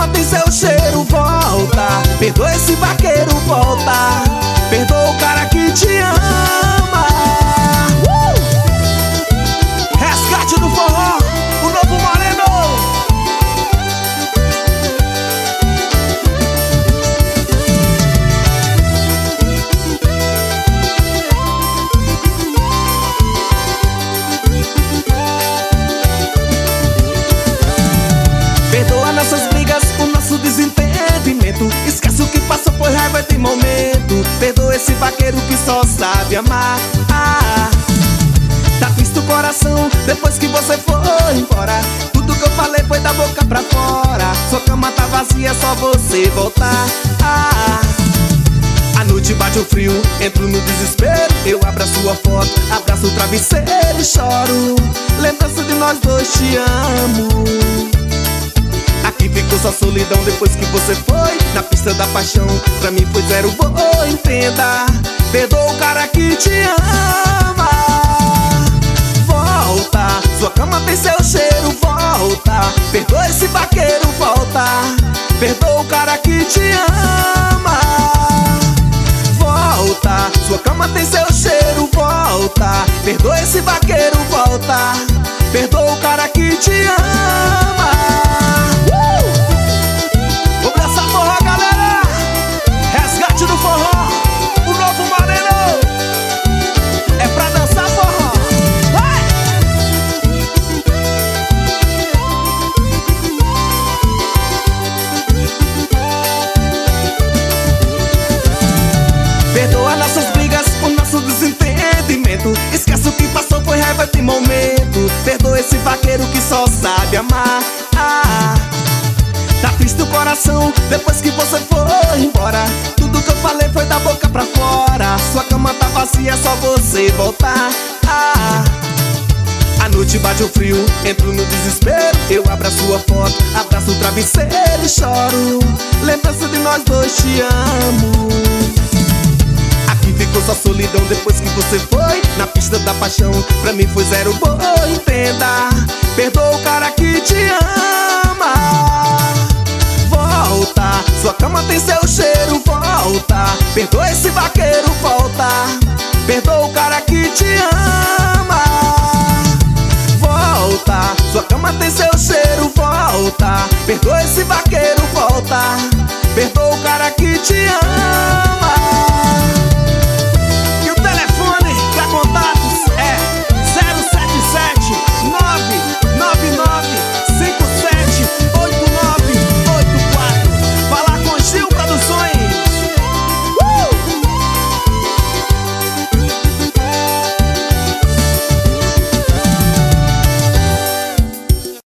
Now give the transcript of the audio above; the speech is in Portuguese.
cama tem seu cheiro, volta. Perdoa esse vaqueiro, volta. Perdoa o cara que te ama. Resgate do forró, o novo Moreno. Perdoa nossas brigas, o nosso desentendimento. Esquece o que passou, foi raiva de momento. Perdoa esse vaqueiro que só sabe amar. Tá triste o coração depois que você foi embora. Tudo que eu falei foi da boca pra fora. Sua cama tá vazia, é só você voltar. A noite bate o frio, entro no desespero. Eu abro a sua foto, abraço o travesseiro e choro. Lembrança de nós dois, te amo. Aqui ficou só solidão depois que você foi. Na pista da paixão, pra mim foi zero boa, entenda. Perdoa o cara que te ama. Volta, sua cama tem seu cheiro, volta. Perdoa esse vaqueiro, volta. Perdoa o cara que te ama. Volta, sua cama tem seu cheiro, volta. Perdoa esse vaqueiro, volta. Perdoa o cara que te ama. Vamos dançar forró, galera. Resgate do forró, o novo Moreno. É pra dançar forró. Vai! Perdoa nossas brigas, o nosso desentendimento. Esquece o que passou, foi raiva de momento. Perdoa esse vaqueiro que só sabe amar. Tá triste o coração depois que você foi embora. Tudo que eu falei foi da boca pra fora. Sua cama tá vazia, é só você voltar. A noite bate o frio, entro no desespero. Eu abro a sua foto, abraço o travesseiro e choro. Lembrança de nós dois, te amo. Aqui ficou só solidão depois que você foi. Na pista da paixão, pra mim foi zero boa, entenda. Perdoa o cara que te ama. Volta, sua cama tem seu cheiro, volta. Perdoa esse vaqueiro, volta. Perdoa o cara que te ama. Volta, sua cama tem seu cheiro, volta. Perdoa esse vaqueiro, volta. Perdoa o cara que te ama.